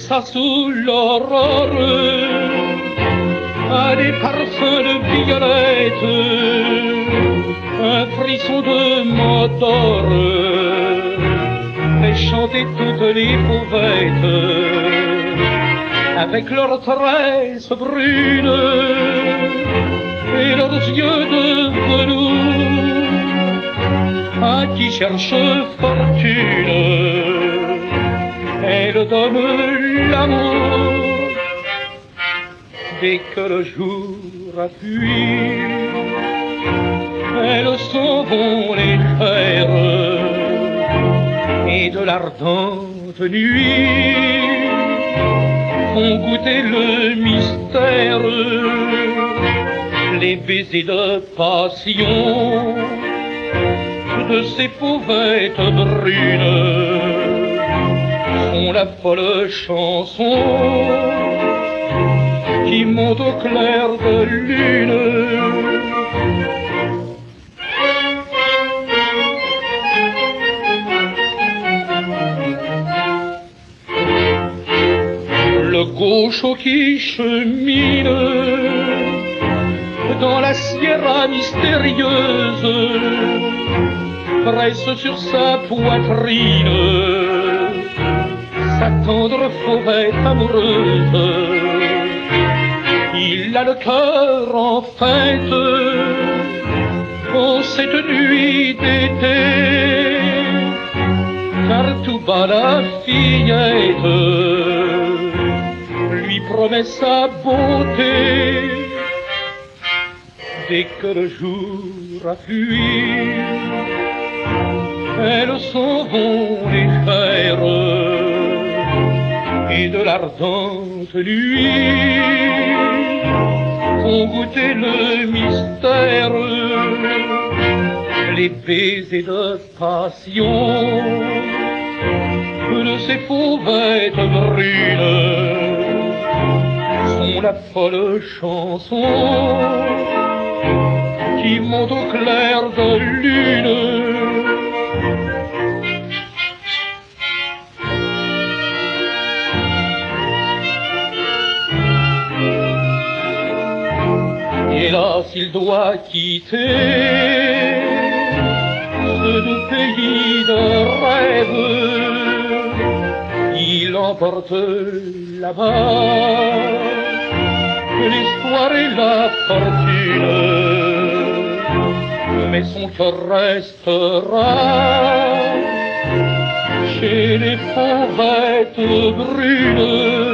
ça sous l'aurore, à des parfums de violette, un frisson de moteur, fait chanter toutes les pauvettes, avec leurs tresses brunes et leurs yeux de velours, à qui cherche fortune, elle donne l'amour. Dès que le jour appuie, elles s'en vont légères, et de l'ardente nuit font goûter le mystère, les baisers de passion de ces pauvettes brunes sont la folle chanson qui monte au clair de lune. Le gaucho qui chemine dans la sierra mystérieuse presse sur sa poitrine sa tendre fauvette amoureuse. Il a le cœur en fête en cette nuit d'été, car tout bas la fillette lui promet sa beauté. Dès que le jour appuie, elles s'en vont légères, et de l'ardente nuit font goûter le mystère, les baisers de passion de ces pauvettes brunes sont la folle chanson qui monte au clair de lune. Hélas, il doit quitter ce doux pays de rêve. Il emporte là-bas l'espoir et la fortune, mais son cœur restera chez les pauvettes brunes.